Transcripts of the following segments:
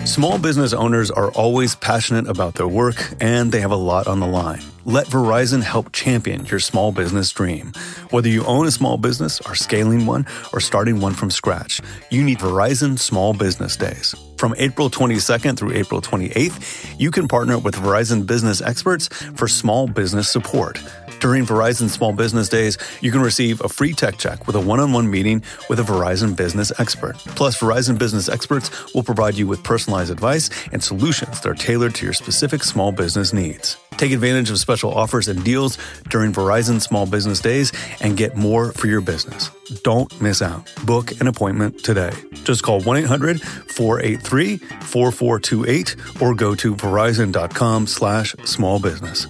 Small business owners are always passionate about their work, and they have a lot on the line. Let Verizon help champion your small business dream. Whether you own a small business, are scaling one, or starting one from scratch, you need Verizon Small Business Days. From April 22nd through April 28th, you can partner with Verizon business experts for small business support. During Verizon Small Business Days, you can receive a free tech check with a one-on-one meeting with a Verizon business expert. Plus, Verizon business experts will provide you with personalized advice and solutions that are tailored to your specific small business needs. Take advantage of special offers and deals during Verizon Small Business Days and get more for your business. Don't miss out. Book an appointment today. Just call 1-800-483-4428 or go to verizon.com/smallbusiness.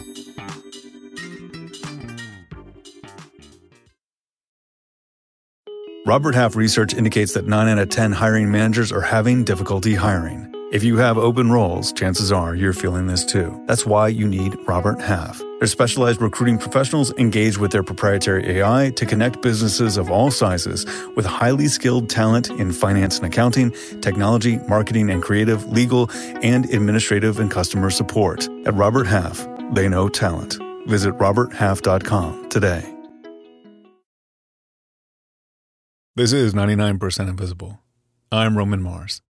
Robert Half research indicates that 9 out of 10 hiring managers are having difficulty hiring. If you have open roles, chances are you're feeling this too. That's why you need Robert Half. Their specialized recruiting professionals engage with their proprietary AI to connect businesses of all sizes with highly skilled talent in finance and accounting, technology, marketing and creative, legal, and administrative and customer support. At Robert Half, they know talent. Visit roberthalf.com today. This is 99% Invisible. I'm Roman Mars.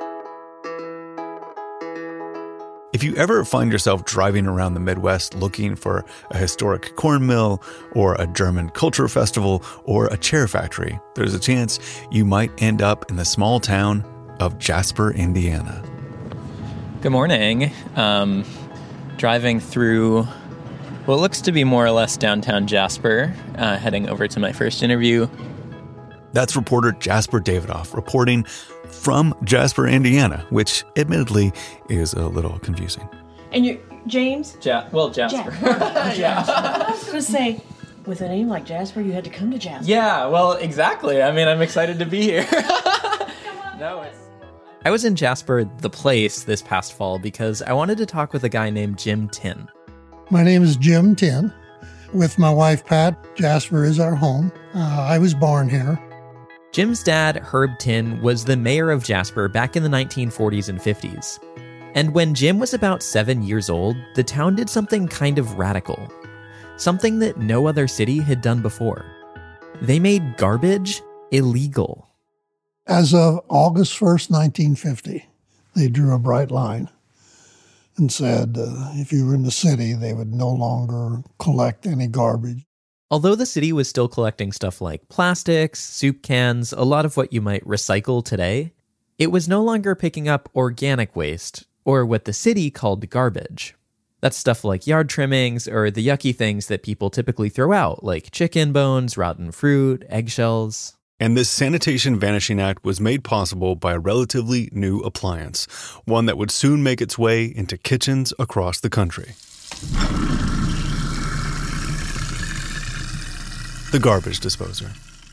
If you ever find yourself driving around the Midwest looking for a historic corn mill or a German culture festival or a chair factory, there's a chance you might end up in the small town of Jasper, Indiana. Good morning. Driving through what looks to be more or less downtown Jasper, heading over to my first interview. That's reporter Jasper Davidoff reporting from Jasper, Indiana, which admittedly is a little confusing. And you're James? Jasper. Yeah. I was going to say, with a name like Jasper, you had to come to Jasper. Yeah, well, exactly. I mean, I'm excited to be here. I was in Jasper, the place, this past fall because I wanted to talk with a guy named Jim Tinn. My name is Jim Tinn. With my wife, Pat, Jasper is our home. I was born here. Jim's dad, Herb Tinn, was the mayor of Jasper back in the 1940s and 50s. And when Jim was about 7 years old, the town did something kind of radical. Something that no other city had done before. They made garbage illegal. As of August 1st, 1950, they drew a bright line and said if you were in the city, they would no longer collect any garbage. Although the city was still collecting stuff like plastics, soup cans, a lot of what you might recycle today, it was no longer picking up organic waste, or what the city called garbage. That's stuff like yard trimmings or the yucky things that people typically throw out, like chicken bones, rotten fruit, eggshells. And this Sanitation Vanishing Act was made possible by a relatively new appliance, one that would soon make its way into kitchens across the country. The garbage disposer.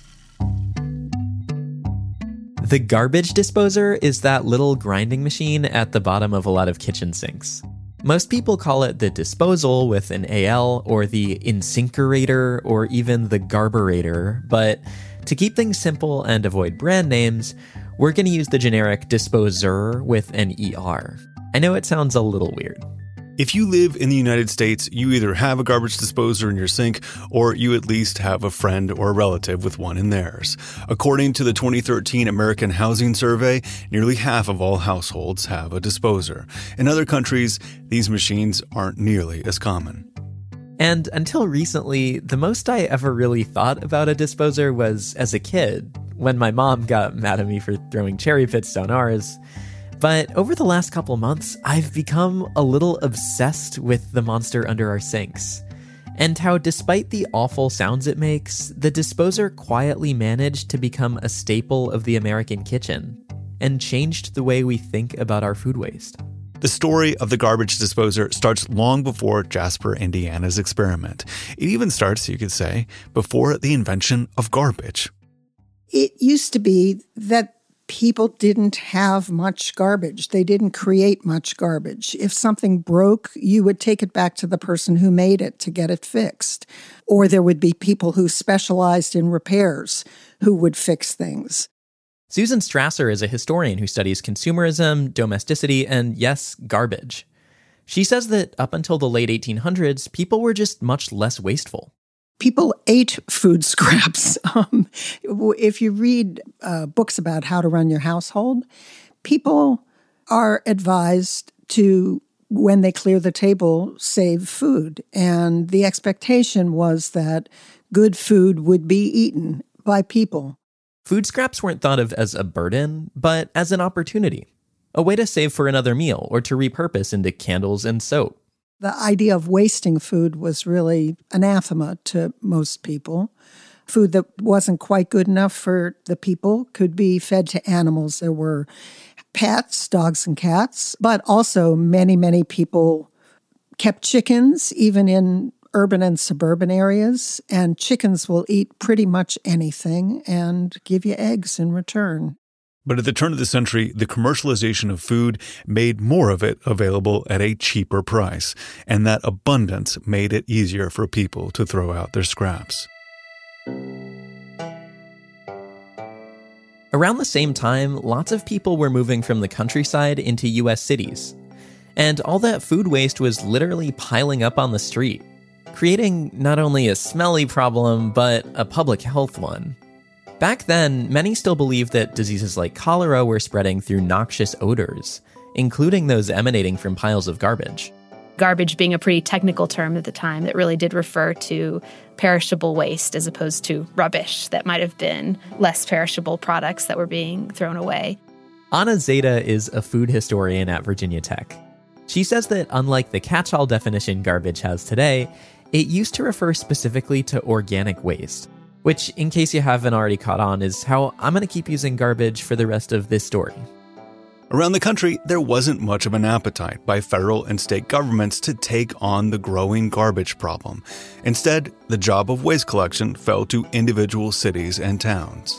The garbage disposer is that little grinding machine at the bottom of a lot of kitchen sinks. Most people call it the disposal with an AL, or the incinerator, or even the garburator, but to keep things simple and avoid brand names, we're going to use the generic disposer with an ER. I know it sounds a little weird. If you live in the United States, you either have a garbage disposer in your sink, or you at least have a friend or a relative with one in theirs. According to the 2013 American Housing Survey, nearly half of all households have a disposer. In other countries, these machines aren't nearly as common. And until recently, the most I ever really thought about a disposer was as a kid, when my mom got mad at me for throwing cherry pits down ours. But over the last couple months, I've become a little obsessed with the monster under our sinks, and how despite the awful sounds it makes, the disposer quietly managed to become a staple of the American kitchen, and changed the way we think about our food waste. The story of the garbage disposer starts long before Jasper, Indiana's experiment. It even starts, you could say, before the invention of garbage. It used to be that people didn't have much garbage. They didn't create much garbage. If something broke, you would take it back to the person who made it to get it fixed. Or there would be people who specialized in repairs who would fix things. Susan Strasser is a historian who studies consumerism, domesticity, and yes, garbage. She says that up until the late 1800s, people were just much less wasteful. People ate food scraps. If you read books about how to run your household, people are advised to, when they clear the table, save food. And the expectation was that good food would be eaten by people. Food scraps weren't thought of as a burden, but as an opportunity, a way to save for another meal or to repurpose into candles and soap. The idea of wasting food was really anathema to most people. Food that wasn't quite good enough for the people could be fed to animals. There were pets, dogs and cats, but also many, many people kept chickens, even in urban and suburban areas, and chickens will eat pretty much anything and give you eggs in return. But at the turn of the century, the commercialization of food made more of it available at a cheaper price, and that abundance made it easier for people to throw out their scraps. Around the same time, lots of people were moving from the countryside into U.S. cities. And all that food waste was literally piling up on the street, creating not only a smelly problem, but a public health one. Back then, many still believed that diseases like cholera were spreading through noxious odors, including those emanating from piles of garbage. Garbage being a pretty technical term at the time that really did refer to perishable waste as opposed to rubbish that might have been less perishable products that were being thrown away. Anna Zeta is a food historian at Virginia Tech. She says that unlike the catch-all definition garbage has today, it used to refer specifically to organic waste, which, in case you haven't already caught on, is how I'm going to keep using garbage for the rest of this story. Around the country, there wasn't much of an appetite by federal and state governments to take on the growing garbage problem. Instead, the job of waste collection fell to individual cities and towns.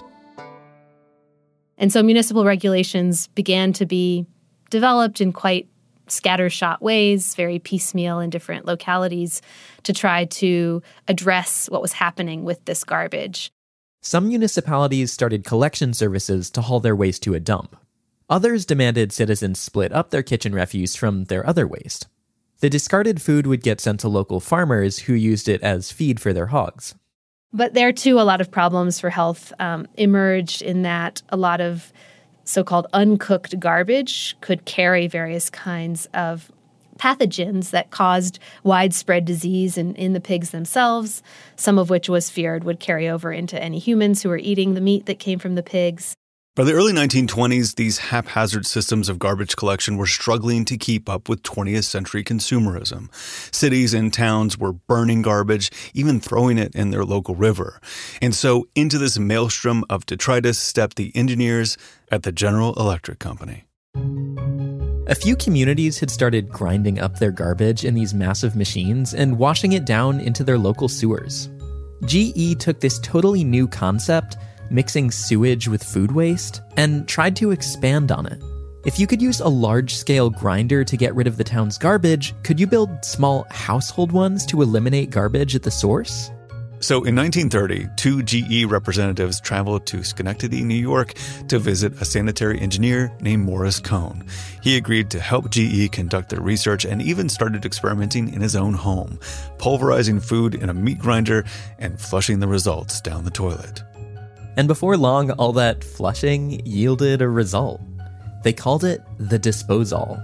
And so municipal regulations began to be developed in quite scattershot ways, very piecemeal in different localities, to try to address what was happening with this garbage. Some municipalities started collection services to haul their waste to a dump. Others demanded citizens split up their kitchen refuse from their other waste. The discarded food would get sent to local farmers who used it as feed for their hogs. But there, too, a lot of problems for health emerged in that a lot of so-called uncooked garbage could carry various kinds of pathogens that caused widespread disease in the pigs themselves, some of which was feared would carry over into any humans who were eating the meat that came from the pigs. By the early 1920s, these haphazard systems of garbage collection were struggling to keep up with 20th century consumerism. Cities and towns were burning garbage, even throwing it in their local river. And so into this maelstrom of detritus stepped the engineers at the General Electric Company. A few communities had started grinding up their garbage in these massive machines and washing it down into their local sewers. GE took this totally new concept, mixing sewage with food waste, and tried to expand on it. If you could use a large-scale grinder to get rid of the town's garbage, could you build small household ones to eliminate garbage at the source? So in 1930, two GE representatives traveled to Schenectady, New York, to visit a sanitary engineer named Morris Cohn. He agreed to help GE conduct their research and even started experimenting in his own home, pulverizing food in a meat grinder and flushing the results down the toilet. And before long, all that flushing yielded a result. They called it the Disposol.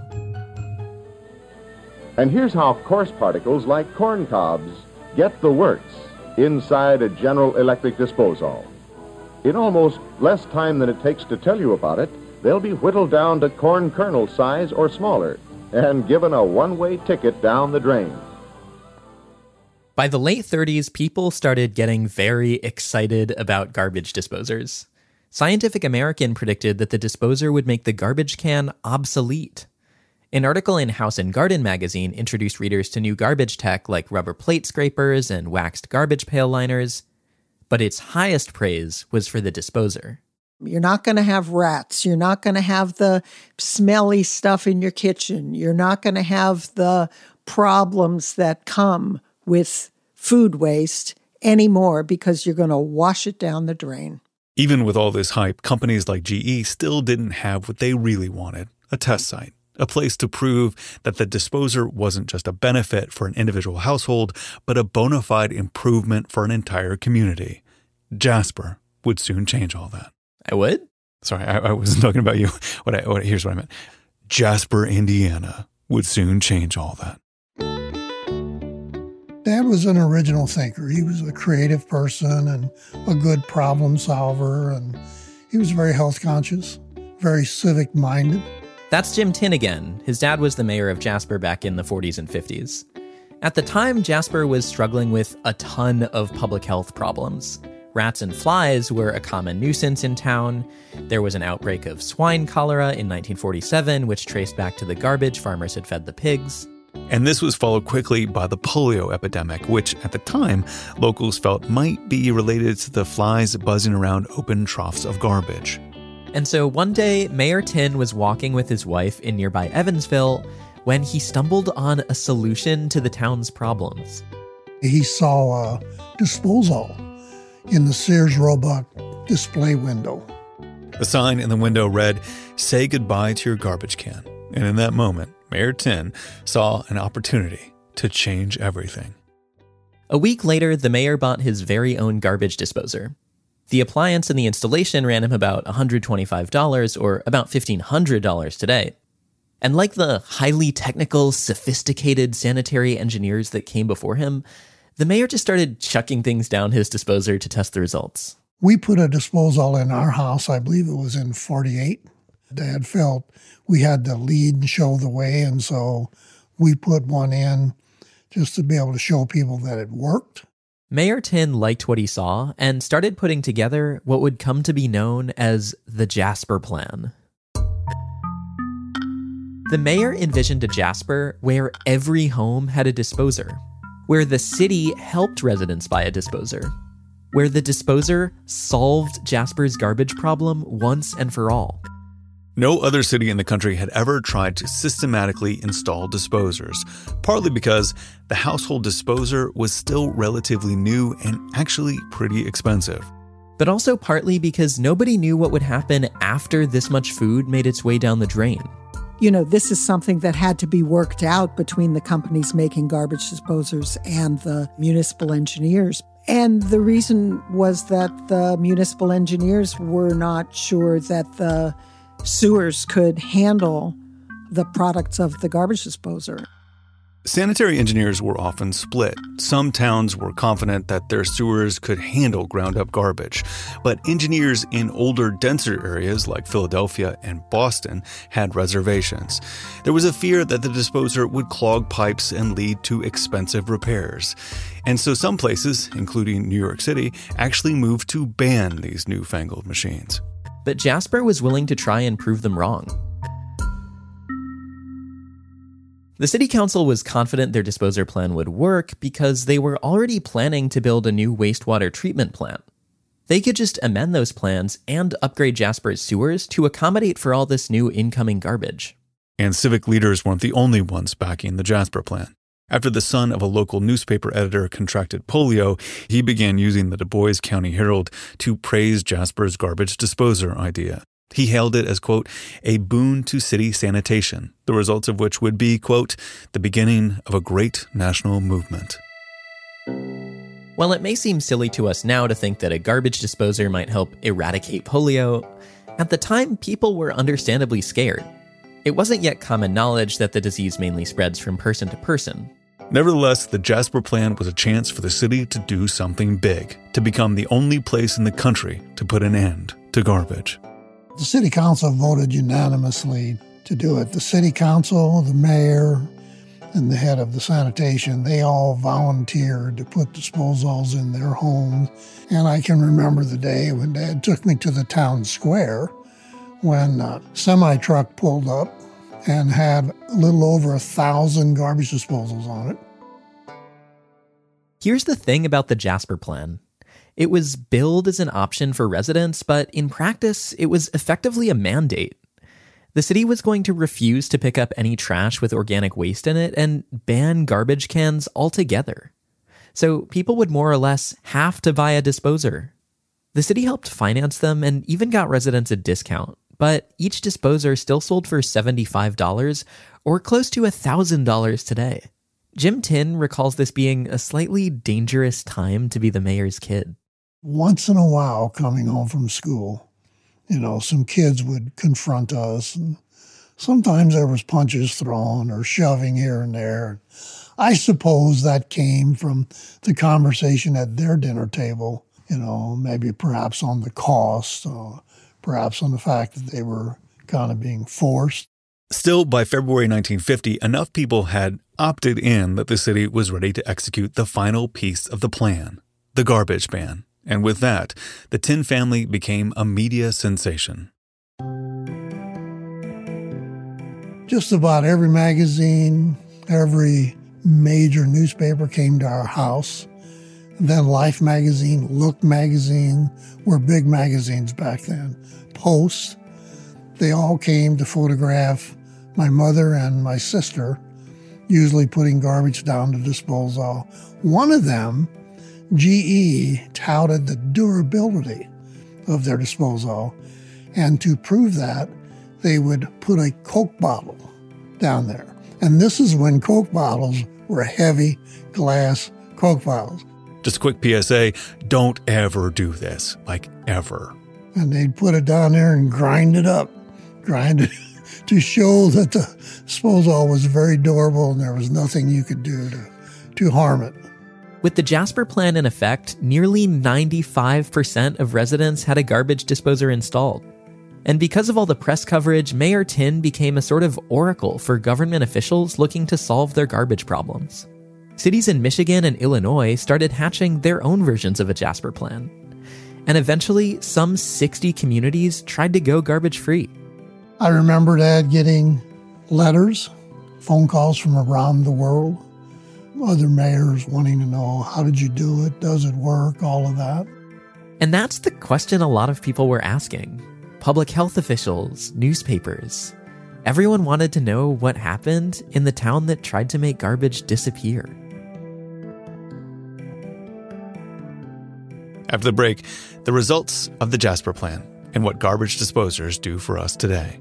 And here's how coarse particles like corn cobs get the works inside a General Electric Disposol. In almost less time than it takes to tell you about it, they'll be whittled down to corn kernel size or smaller and given a one-way ticket down the drain. By the late 30s, people started getting very excited about garbage disposers. Scientific American predicted that the disposer would make the garbage can obsolete. An article in House and Garden magazine introduced readers to new garbage tech like rubber plate scrapers and waxed garbage pail liners. But its highest praise was for the disposer. You're not going to have rats. You're not going to have the smelly stuff in your kitchen. You're not going to have the problems that come with food waste anymore because you're going to wash it down the drain. Even with all this hype, companies like GE still didn't have what they really wanted, a test site, a place to prove that the disposer wasn't just a benefit for an individual household, but a bona fide improvement for an entire community. Jasper would soon change all that. I would? Sorry, I wasn't talking about you. Here's what I meant. Jasper, Indiana would soon change all that. Dad was an original thinker. He was a creative person and a good problem solver, and he was very health conscious, very civic minded. That's Jim Tinn again. His dad was the mayor of Jasper back in the 40s and 50s. At the time, Jasper was struggling with a ton of public health problems. Rats and flies were a common nuisance in town. There was an outbreak of swine cholera in 1947, which traced back to the garbage farmers had fed the pigs. And this was followed quickly by the polio epidemic, which at the time, locals felt might be related to the flies buzzing around open troughs of garbage. And so one day, Mayor Tinn was walking with his wife in nearby Evansville when he stumbled on a solution to the town's problems. He saw a disposal in the Sears Roebuck display window. The sign in the window read, "Say goodbye to your garbage can." And in that moment, Mayor Tinn saw an opportunity to change everything. A week later, the mayor bought his very own garbage disposer. The appliance and the installation ran him about $125 or about $1,500 today. And like the highly technical, sophisticated sanitary engineers that came before him, the mayor just started chucking things down his disposer to test the results. We put a disposal in our house, I believe it was in 48. Dad felt we had to lead and show the way, and so we put one in just to be able to show people that it worked. Mayor Tinn liked what he saw and started putting together what would come to be known as the Jasper Plan. The mayor envisioned a Jasper where every home had a disposer, where the city helped residents buy a disposer, where the disposer solved Jasper's garbage problem once and for all. No other city in the country had ever tried to systematically install disposers, partly because the household disposer was still relatively new and actually pretty expensive. But also partly because nobody knew what would happen after this much food made its way down the drain. You know, this is something that had to be worked out between the companies making garbage disposers and the municipal engineers. And the reason was that the municipal engineers were not sure that the sewers could handle the products of the garbage disposer. Sanitary engineers were often split. Some towns were confident that their sewers could handle ground-up garbage, but engineers in older, denser areas like Philadelphia and Boston had reservations. There was a fear that the disposer would clog pipes and lead to expensive repairs. And so some places, including New York City, actually moved to ban these newfangled machines. But Jasper was willing to try and prove them wrong. The city council was confident their disposer plan would work because they were already planning to build a new wastewater treatment plant. They could just amend those plans and upgrade Jasper's sewers to accommodate for all this new incoming garbage. And civic leaders weren't the only ones backing the Jasper plan. After the son of a local newspaper editor contracted polio, he began using the Du Bois County Herald to praise Jasper's garbage disposer idea. He hailed it as, quote, a boon to city sanitation, the results of which would be, quote, the beginning of a great national movement. While it may seem silly to us now to think that a garbage disposer might help eradicate polio, at the time people were understandably scared. It wasn't yet common knowledge that the disease mainly spreads from person to person. Nevertheless, the Jasper Plan was a chance for the city to do something big, to become the only place in the country to put an end to garbage. The city council voted unanimously to do it. The city council, the mayor, and the head of the sanitation, they all volunteered to put disposals in their homes. And I can remember the day when Dad took me to the town square when a semi-truck pulled up and had a little over 1,000 garbage disposals on it. Here's the thing about the Jasper Plan. It was billed as an option for residents, but in practice, it was effectively a mandate. The city was going to refuse to pick up any trash with organic waste in it and ban garbage cans altogether. So people would more or less have to buy a disposer. The city helped finance them and even got residents a discount, but each disposer still sold for $75 or close to $1,000 today. Jim Tin recalls this being a slightly dangerous time to be the mayor's kid. Once in a while, coming home from school, some kids would confront us. And sometimes there was punches thrown or shoving here and there. I suppose that came from the conversation at their dinner table, maybe perhaps on the cost, perhaps on the fact that they were kind of being forced. Still, by February 1950, enough people had opted in that the city was ready to execute the final piece of the plan, the garbage ban. And with that, the Tin family became a media sensation. Just about every magazine, every major newspaper came to our house. Then Life magazine, Look magazine were big magazines back then. Post, they all came to photograph my mother and my sister, usually putting garbage down to disposal. One of them, GE, touted the durability of their disposal, and to prove that, they would put a Coke bottle down there. And this is when Coke bottles were heavy glass Coke bottles. Just a quick PSA, don't ever do this, ever. And they'd put it down there and grind it to show that the disposal was very durable and there was nothing you could do to harm it. With the Jasper Plan in effect, nearly 95% of residents had a garbage disposer installed. And because of all the press coverage, Mayor Tin became a sort of oracle for government officials looking to solve their garbage problems. Cities in Michigan and Illinois started hatching their own versions of a Jasper Plan. And eventually, some 60 communities tried to go garbage-free. I remember Dad getting letters, phone calls from around the world, other mayors wanting to know, how did you do it? Does it work? All of that. And that's the question a lot of people were asking. Public health officials, newspapers. Everyone wanted to know what happened in the town that tried to make garbage disappear. After the break, the results of the Jasper Plan and what garbage disposers do for us today.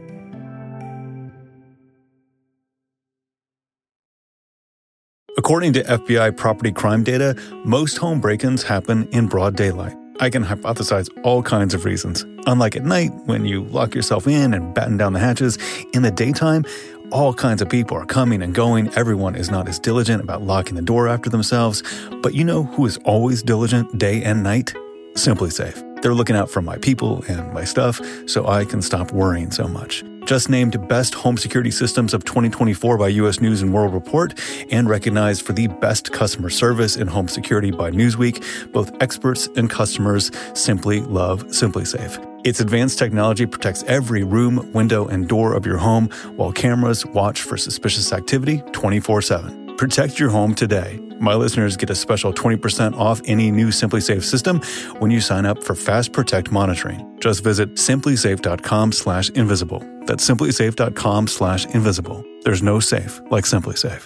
According to FBI property crime data, most home break-ins happen in broad daylight. I can hypothesize all kinds of reasons. Unlike at night, when you lock yourself in and batten down the hatches, in the daytime, all kinds of people are coming and going. Everyone is not as diligent about locking the door after themselves. But you know who is always diligent day and night? SimpliSafe. They're looking out for my people and my stuff, so I can stop worrying so much. Just named Best Home Security Systems of 2024 by U.S. News & World Report, and recognized for the best customer service in home security by Newsweek, both experts and customers simply love SimpliSafe. Its advanced technology protects every room, window, and door of your home, while cameras watch for suspicious activity 24/7. Protect your home today. My listeners get a special 20% off any new SimpliSafe system when you sign up for Fast Protect monitoring. Just visit simplysafe.com/invisible. That's simplysafe.com/invisible. There's no safe like SimpliSafe.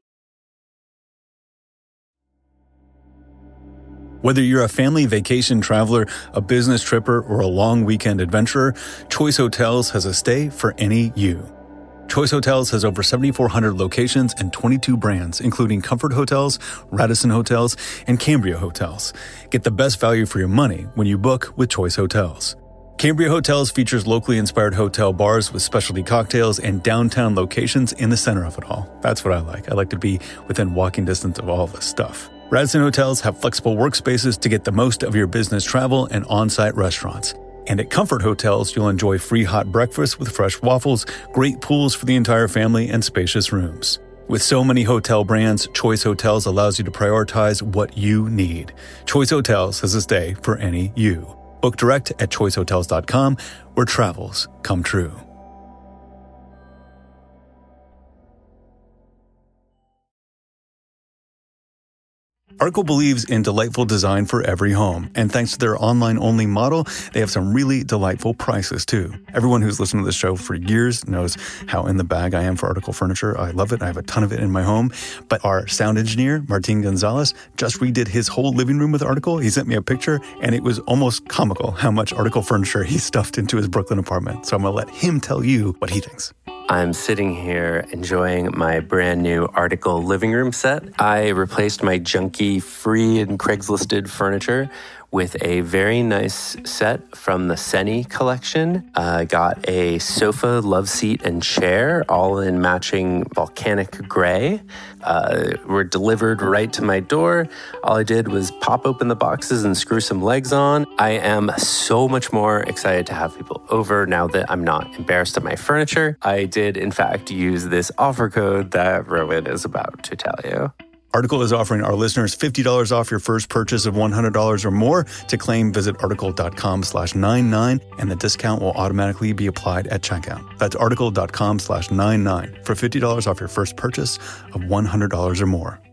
Whether you're a family vacation traveler, a business tripper, or a long weekend adventurer, Choice Hotels has a stay for any you. Choice Hotels has over 7,400 locations and 22 brands, including Comfort Hotels, Radisson Hotels, and Cambria Hotels. Get the best value for your money when you book with Choice Hotels. Cambria Hotels features locally inspired hotel bars with specialty cocktails and downtown locations in the center of it all. That's what I like. I like to be within walking distance of all this stuff. Radisson Hotels have flexible workspaces to get the most of your business travel and on-site restaurants. And at Comfort Hotels, you'll enjoy free hot breakfast with fresh waffles, great pools for the entire family, and spacious rooms. With so many hotel brands, Choice Hotels allows you to prioritize what you need. Choice Hotels has a stay for any you. Book direct at choicehotels.com, where travels come true. Article believes in delightful design for every home, and thanks to their online-only model, they have some really delightful prices too. Everyone who's listened to this show for years knows how in the bag I am for Article furniture. I love it. I have a ton of it in my home. But our sound engineer, Martin Gonzalez, just redid his whole living room with Article. He sent me a picture, and it was almost comical how much Article furniture he stuffed into his Brooklyn apartment. So I'm going to let him tell you what he thinks. I'm sitting here enjoying my brand new Article living room set. I replaced my junky free and Craigslisted furniture with a very nice set from the Seni collection. Got a sofa, love seat, and chair, all in matching volcanic gray. Were delivered right to my door. All I did was pop open the boxes and screw some legs on. I am so much more excited to have people over now that I'm not embarrassed of my furniture. I did, in fact, use this offer code that Rowan is about to tell you. Article is offering our listeners $50 off your first purchase of $100 or more. To claim, visit article.com/99, and the discount will automatically be applied at checkout. That's article.com/99 for $50 off your first purchase of $100 or more.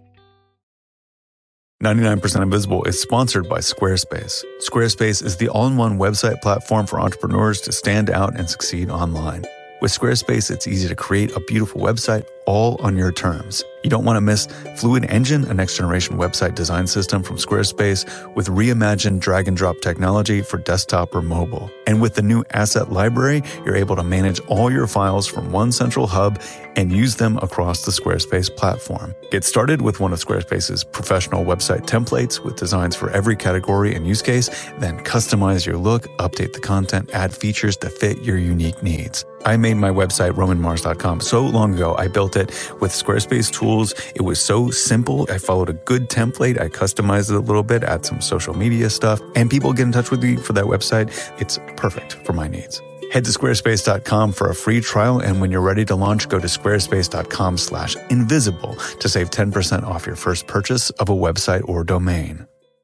99% Invisible is sponsored by Squarespace. Squarespace is the all-in-one website platform for entrepreneurs to stand out and succeed online. With Squarespace, it's easy to create a beautiful website all on your terms. You don't want to miss Fluid Engine, a next-generation website design system from Squarespace with reimagined drag-and-drop technology for desktop or mobile. And with the new Asset Library, you're able to manage all your files from one central hub and use them across the Squarespace platform. Get started with one of Squarespace's professional website templates with designs for every category and use case, then customize your look, update the content, add features to fit your unique needs. I made my website, romanmars.com, so long ago. I built it with Squarespace tools. It was so simple. I followed a good template. I customized it a little bit, add some social media stuff, and people get in touch with me for that website. It's perfect for my needs. Head to squarespace.com for a free trial, and when you're ready to launch, go to squarespace.com/invisible to save 10% off your first purchase of a website or domain.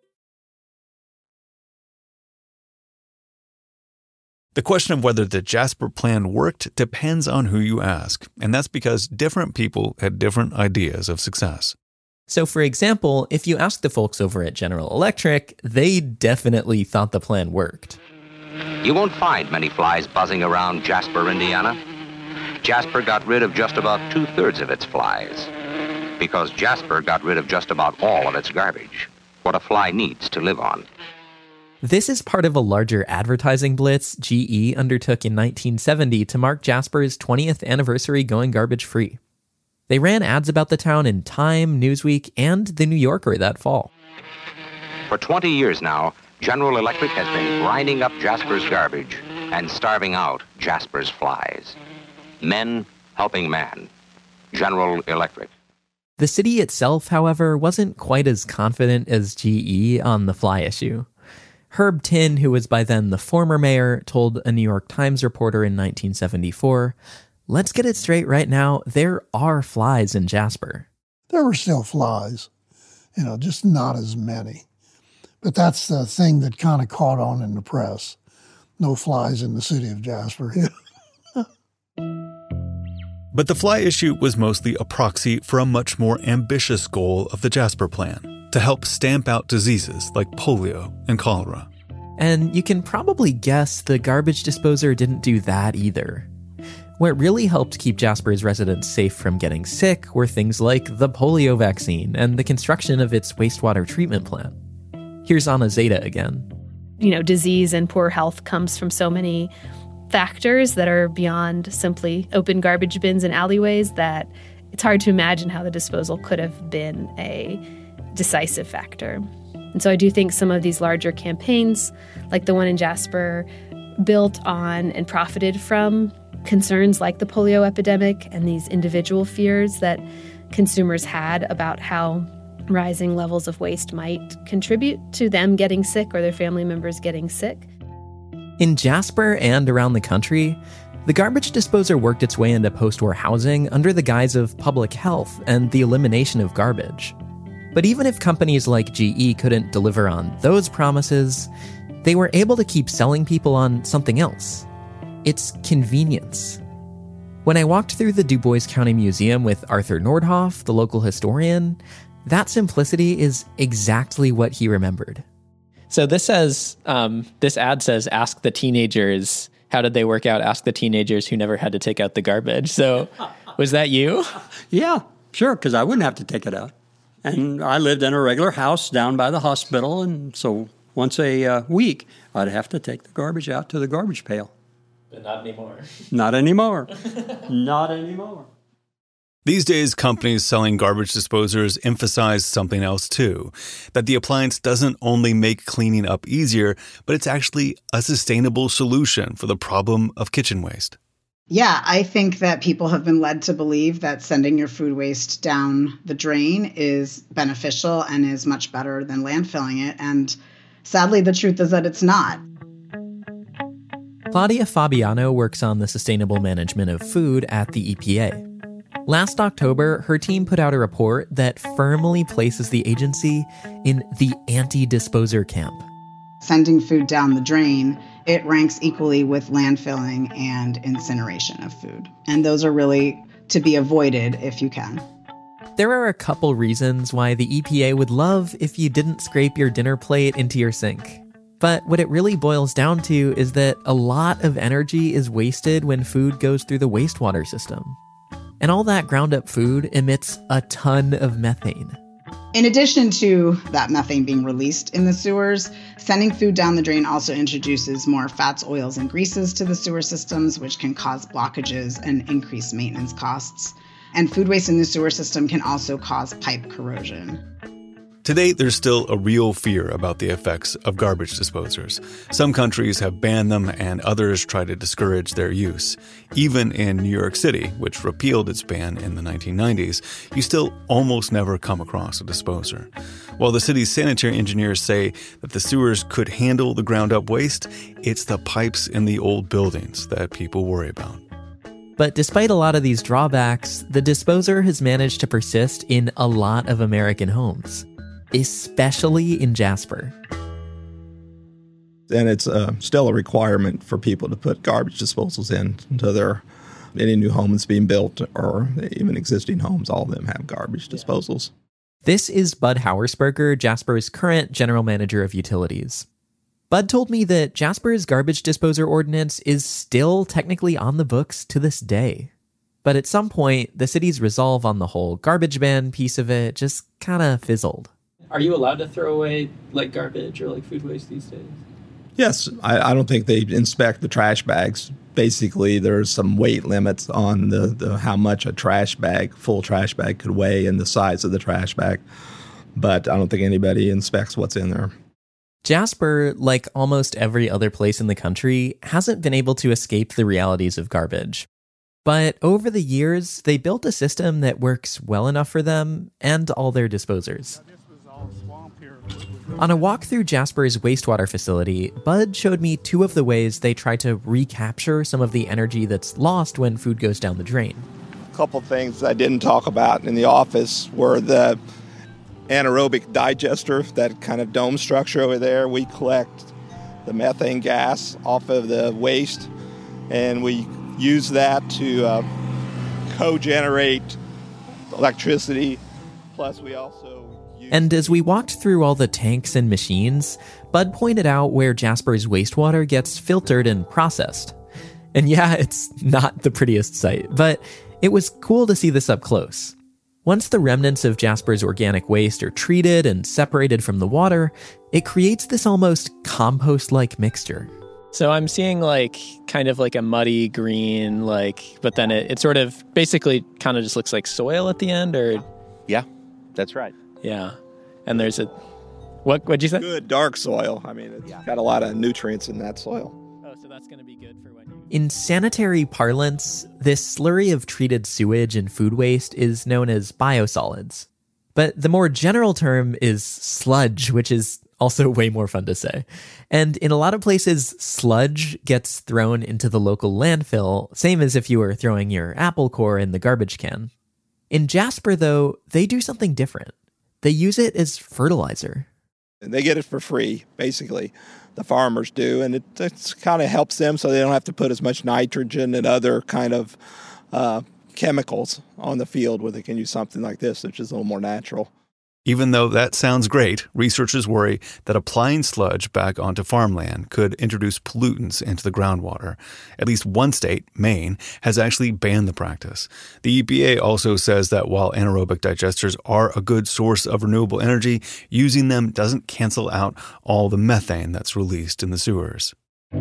The question of whether the Jasper plan worked depends on who you ask, and that's because different people had different ideas of success. So, for example, if you ask the folks over at General Electric, they definitely thought the plan worked. You won't find many flies buzzing around Jasper, Indiana. Jasper got rid of just about 2/3 of its flies, because Jasper got rid of just about all of its garbage, what a fly needs to live on. This is part of a larger advertising blitz GE undertook in 1970 to mark Jasper's 20th anniversary going garbage-free. They ran ads about the town in Time, Newsweek, and The New Yorker that fall. For 20 years now, General Electric has been grinding up Jasper's garbage and starving out Jasper's flies. Men helping man. General Electric. The city itself, however, wasn't quite as confident as GE on the fly issue. Herb Tinn, who was by then the former mayor, told a New York Times reporter in 1974, "Let's get it straight right now, there are flies in Jasper." There were still flies, just not as many. But that's the thing that kind of caught on in the press. No flies in the city of Jasper. But the fly issue was mostly a proxy for a much more ambitious goal of the Jasper Plan, to help stamp out diseases like polio and cholera. And you can probably guess the garbage disposer didn't do that either. What really helped keep Jasper's residents safe from getting sick were things like the polio vaccine and the construction of its wastewater treatment plant. Here's Anna Zeta again. Disease and poor health comes from so many factors that are beyond simply open garbage bins and alleyways that it's hard to imagine how the disposal could have been a decisive factor. And so I do think some of these larger campaigns, like the one in Jasper, built on and profited from concerns like the polio epidemic and these individual fears that consumers had about how rising levels of waste might contribute to them getting sick or their family members getting sick. In Jasper and around the country, the garbage disposer worked its way into post-war housing under the guise of public health and the elimination of garbage. But even if companies like GE couldn't deliver on those promises, they were able to keep selling people on something else. It's convenience. When I walked through the Du Bois County Museum with Arthur Nordhoff, the local historian, That simplicity is exactly what he remembered. So this says, this ad says, ask the teenagers, how did they work out? Ask the teenagers who never had to take out the garbage. So was that you? Yeah, sure, because I wouldn't have to take it out. And I lived in a regular house down by the hospital, and so once a week, I'd have to take the garbage out to the garbage pail. But not anymore. Not anymore. Not anymore. These days, companies selling garbage disposers emphasize something else too, that the appliance doesn't only make cleaning up easier, but it's actually a sustainable solution for the problem of kitchen waste. Yeah, I think that people have been led to believe that sending your food waste down the drain is beneficial and is much better than landfilling it. And sadly, the truth is that it's not. Claudia Fabiano works on the sustainable management of food at the EPA. Last October, her team put out a report that firmly places the agency in the anti-disposer camp. Sending food down the drain, it ranks equally with landfilling and incineration of food. And those are really to be avoided if you can. There are a couple reasons why the EPA would love if you didn't scrape your dinner plate into your sink. But what it really boils down to is that a lot of energy is wasted when food goes through the wastewater system. And all that ground up food emits a ton of methane. In addition to that methane being released in the sewers, sending food down the drain also introduces more fats, oils, and greases to the sewer systems, which can cause blockages and increase maintenance costs. And food waste in the sewer system can also cause pipe corrosion. Today, there's still a real fear about the effects of garbage disposers. Some countries have banned them and others try to discourage their use. Even in New York City, which repealed its ban in the 1990s, you still almost never come across a disposer. While the city's sanitary engineers say that the sewers could handle the ground-up waste, it's the pipes in the old buildings that people worry about. But despite a lot of these drawbacks, the disposer has managed to persist in a lot of American homes, especially in Jasper. And it's still a requirement for people to put garbage disposals into any new home that's being built or even existing homes. All of them have garbage disposals. This is Bud Hauersperger, Jasper's current general manager of utilities. Bud told me that Jasper's garbage disposer ordinance is still technically on the books to this day. But at some point, the city's resolve on the whole garbage ban piece of it just kind of fizzled. Are you allowed to throw away garbage or food waste these days? Yes, I don't think they inspect the trash bags. Basically, there's some weight limits on the how much a full trash bag could weigh and the size of the trash bag. But I don't think anybody inspects what's in there. Jasper, like almost every other place in the country, hasn't been able to escape the realities of garbage. But over the years, they built a system that works well enough for them and all their disposers. On a walk through Jasper's wastewater facility, Bud showed me two of the ways they try to recapture some of the energy that's lost when food goes down the drain. A couple things I didn't talk about in the office were the anaerobic digester, that kind of dome structure over there. We collect the methane gas off of the waste, and we use that to co-generate electricity. Plus, we also And as we walked through all the tanks and machines, Bud pointed out where Jasper's wastewater gets filtered and processed. And yeah, it's not the prettiest sight, but it was cool to see this up close. Once the remnants of Jasper's organic waste are treated and separated from the water, it creates this almost compost-like mixture. So I'm seeing kind of a muddy green, but then it sort of basically kind of just looks like soil at the end, or? Yeah, that's right. Yeah. And there's what'd you say? Good dark soil. I mean, it's got a lot of nutrients in that soil. Oh, so that's going to be good for when you... In sanitary parlance, this slurry of treated sewage and food waste is known as biosolids. But the more general term is sludge, which is also way more fun to say. And in a lot of places, sludge gets thrown into the local landfill, same as if you were throwing your apple core in the garbage can. In Jasper, though, they do something different. They use it as fertilizer. And they get it for free, basically. The farmers do, and it kind of helps them so they don't have to put as much nitrogen and other kind of chemicals on the field where they can use something like this, which is a little more natural. Even though that sounds great, researchers worry that applying sludge back onto farmland could introduce pollutants into the groundwater. At least one state, Maine, has actually banned the practice. The EPA also says that while anaerobic digesters are a good source of renewable energy, using them doesn't cancel out all the methane that's released in the sewers.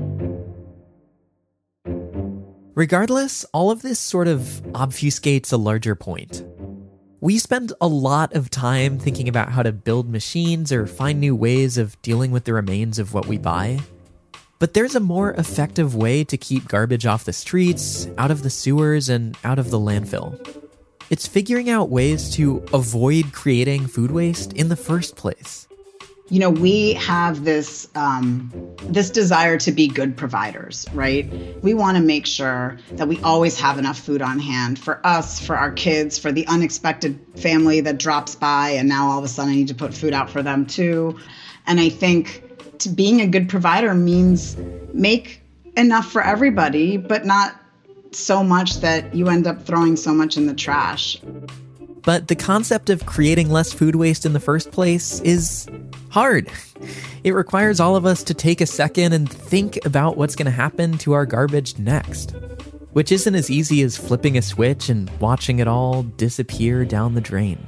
Regardless, all of this sort of obfuscates a larger point. We spend a lot of time thinking about how to build machines or find new ways of dealing with the remains of what we buy. But there's a more effective way to keep garbage off the streets, out of the sewers, and out of the landfill. It's figuring out ways to avoid creating food waste in the first place. You know, we have this this desire to be good providers, right? We want to make sure that we always have enough food on hand for us, for our kids, for the unexpected family that drops by, and now all of a sudden I need to put food out for them too. And I think being a good provider means make enough for everybody, but not so much that you end up throwing so much in the trash. But the concept of creating less food waste in the first place is hard. It requires all of us to take a second and think about what's going to happen to our garbage next, which isn't as easy as flipping a switch and watching it all disappear down the drain.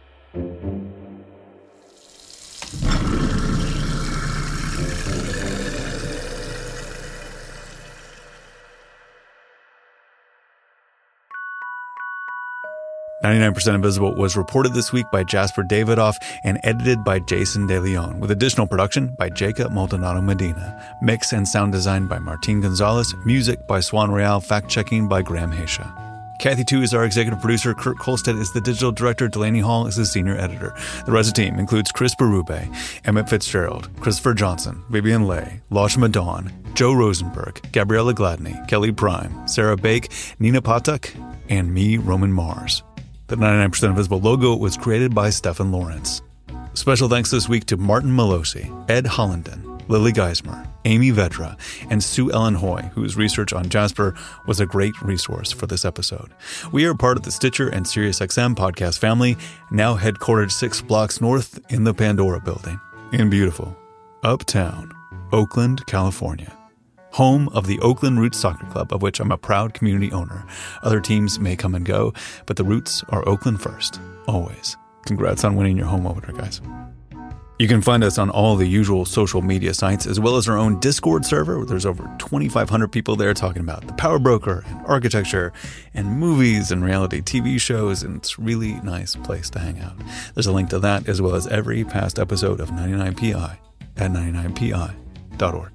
99% Invisible was reported this week by Jasper Davidoff and edited by Jason De Leon, with additional production by Jacob Maldonado Medina. Mix and sound design by Martin Gonzalez. Music by Swan Royale. Fact-checking by Graham Haysha. Kathy Tu is our executive producer. Kurt Kolstedt is the digital director. Delaney Hall is the senior editor. The rest of the team includes Chris Berube, Emmett Fitzgerald, Christopher Johnson, Vivian Leigh, Lashma Dawn, Joe Rosenberg, Gabriella Gladney, Kelly Prime, Sarah Bake, Nina Patak, and me, Roman Mars. The 99% Invisible logo was created by Stefan Lawrence. Special thanks this week to Martin Malosi, Ed Hollenden, Lily Geismer, Amy Vedra, and Sue Ellen Hoy, whose research on Jasper was a great resource for this episode. We are part of the Stitcher and SiriusXM podcast family, now headquartered 6 blocks north in the Pandora building in beautiful Uptown, Oakland, California. Home of the Oakland Roots Soccer Club, of which I'm a proud community owner. Other teams may come and go, but the Roots are Oakland first, always. Congrats on winning your home opener, guys. You can find us on all the usual social media sites, as well as our own Discord server, where there's over 2,500 people there talking about the Power Broker and architecture and movies and reality TV shows, and it's a really nice place to hang out. There's a link to that, as well as every past episode of 99PI at 99pi.org.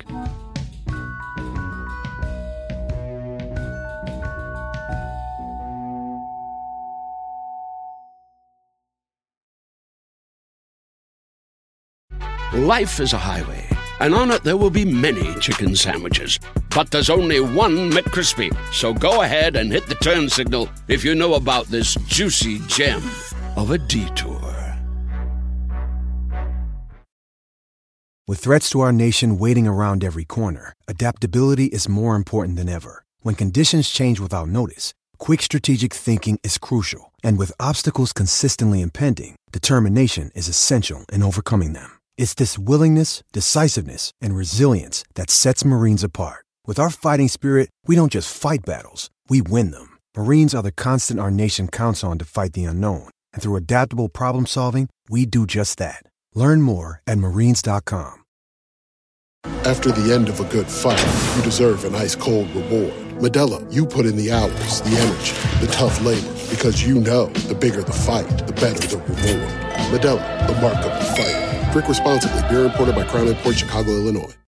Life is a highway, and on it there will be many chicken sandwiches. But there's only one McCrispy. So go ahead and hit the turn signal if you know about this juicy gem of a detour. With threats to our nation waiting around every corner, adaptability is more important than ever. When conditions change without notice, quick strategic thinking is crucial. And with obstacles consistently impending, determination is essential in overcoming them. It's this willingness, decisiveness, and resilience that sets Marines apart. With our fighting spirit, we don't just fight battles, we win them. Marines are the constant our nation counts on to fight the unknown. And through adaptable problem solving, we do just that. Learn more at Marines.com. After the end of a good fight, you deserve an ice-cold reward. Modelo, you put in the hours, the energy, the tough labor, because you know the bigger the fight, the better the reward. Modelo, the mark of the fighter. Drink responsibly. Beer imported by Crown Imports, Chicago, Illinois.